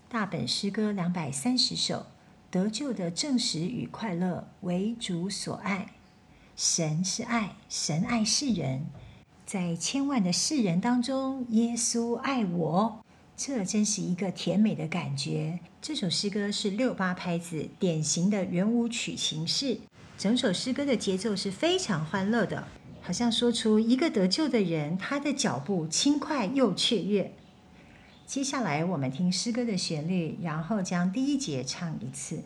大本诗歌230首，得救的证实与快乐为主所爱。神是爱，神爱世人，在千万的世人当中，耶稣爱我，这真是一个甜美的感觉。这首诗歌是6/8拍子，典型的圆舞曲形式，整首诗歌的节奏是非常欢乐的，好像说出一个得救的人，他的脚步轻快又雀跃。接下来我们听诗歌的旋律，然后将第1节唱一次。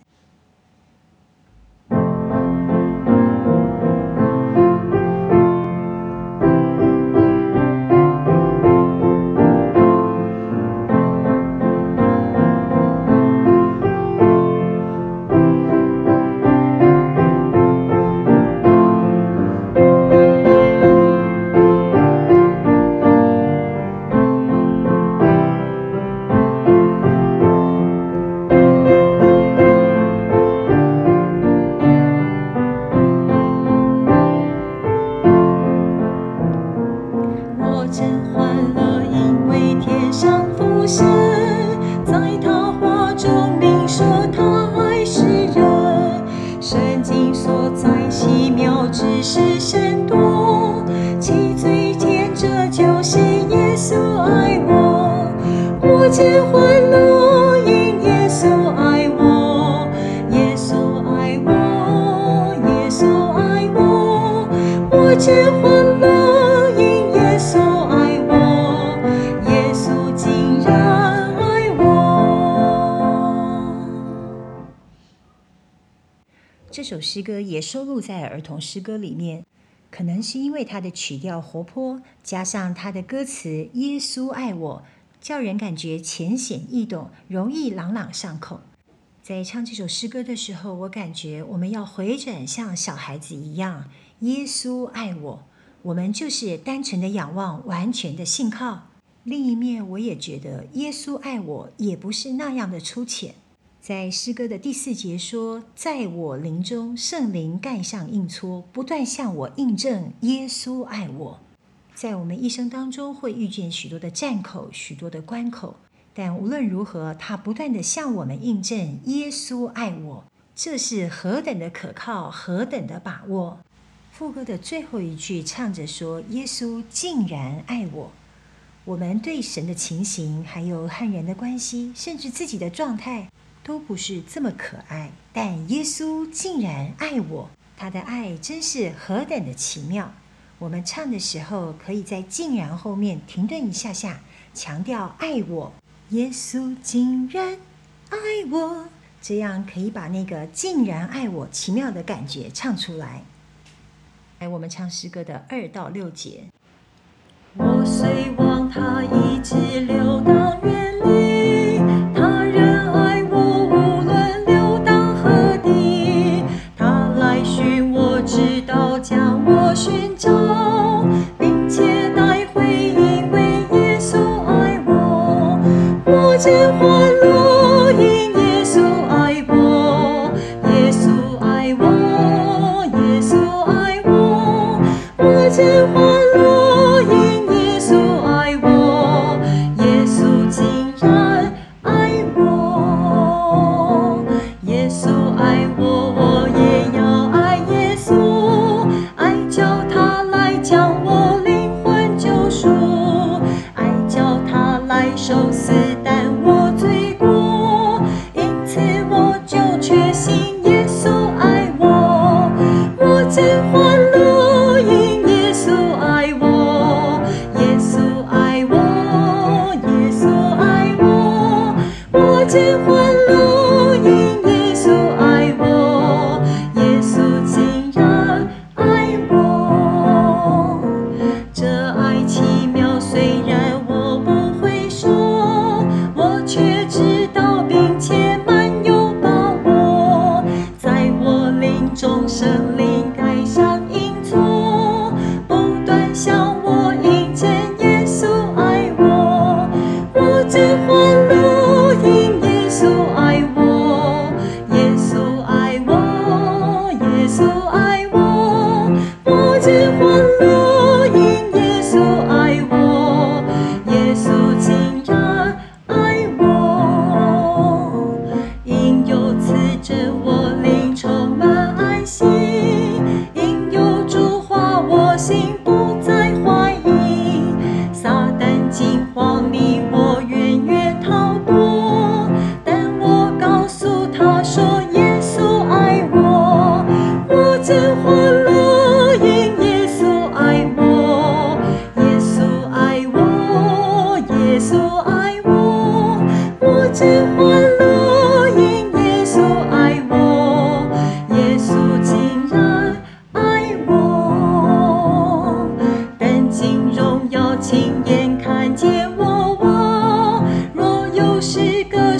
这首诗歌也收录在儿童诗歌里面，可能是因为它的曲调活泼，加上它的歌词耶稣爱我，叫人感觉浅显易懂，容易朗朗上口。在唱这首诗歌的时候，我感觉我们要回转像小孩子一样，耶稣爱我，我们就是单纯的仰望，完全的信靠。另一面，我也觉得耶稣爱我也不是那样的粗浅。在诗歌的第4节说，在我灵中圣灵盖上印戳，不断向我印证耶稣爱我。在我们一生当中会遇见许多的战口，许多的关口，但无论如何，他不断地向我们印证耶稣爱我，这是何等的可靠，何等的把握。副歌的最后一句唱着说，耶稣竟然爱我。我们对神的情形，还有和人的关系，甚至自己的状态都不是这么可爱，但耶稣竟然爱我，他的爱真是何等的奇妙。我们唱的时候，可以在竟然后面停顿一下下，强调爱我，耶稣竟然爱我，这样可以把那个竟然爱我奇妙的感觉唱出来。来，我们唱诗歌的2到6节。 我虽往他一直流荡远离，他仍爱我，无论流荡何地。他来寻我，直到将我寻找，并且带回，因为耶稣爱我。我真欢乐，因耶稣爱我，耶稣爱我，耶稣爱我。我真欢乐。真欢乐，因耶稣爱诗歌